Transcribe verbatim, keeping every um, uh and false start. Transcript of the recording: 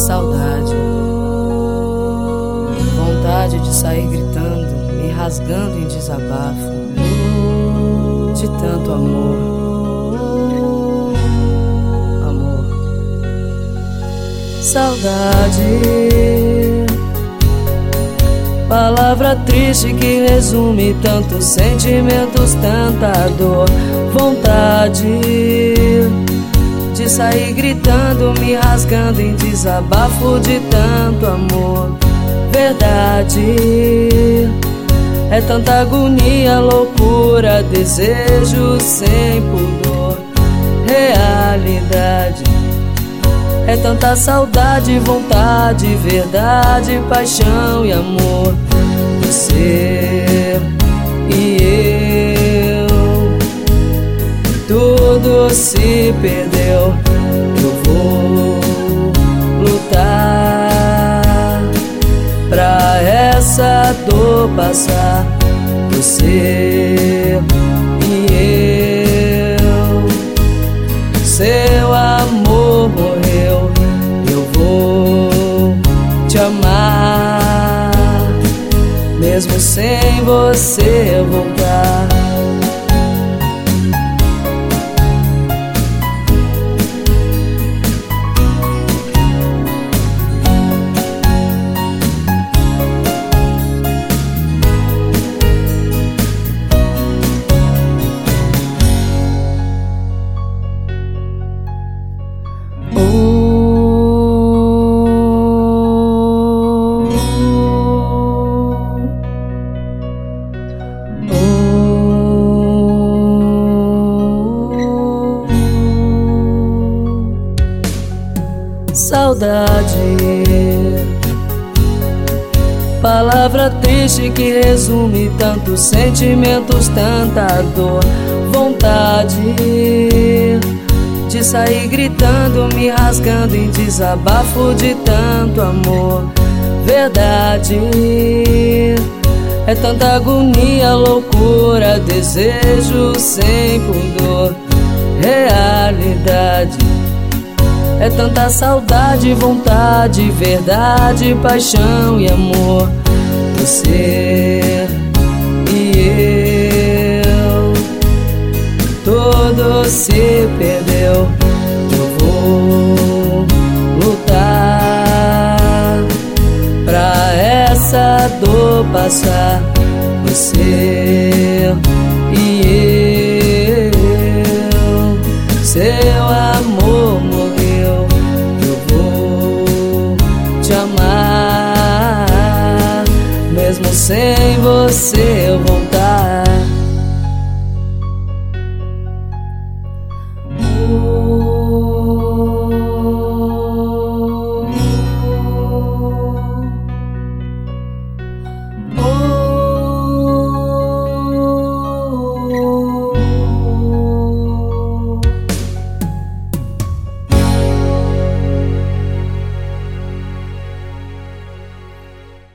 Saudade, vontade de sair gritando, me rasgando em desabafo, de tanto amor, amor. Saudade, palavra triste que resume tantos sentimentos, tanta dor. Vontade de sair gritando, me rasgando em desabafo, de tanto amor. Verdade, é tanta agonia, loucura, desejo sem pudor. Realidade, é tanta saudade, vontade, verdade, paixão e amor. Você e eu, tudo se perdeu. Eu vou lutar pra essa dor passar. Você e eu, seu amor morreu. Eu vou te amar, mesmo sem você voltar. Saudade, palavra triste que resume tantos sentimentos, tanta dor. Vontade de sair gritando, me rasgando em desabafo, de tanto amor. Verdade, é tanta agonia, loucura, desejo sem pudor. Realidade, é tanta saudade, vontade, verdade, paixão e amor. Você e eu, tudo se perdeu. Eu vou lutar pra essa dor passar. Você e eu, seu amor morreu. Te amar, mesmo sem você voltar.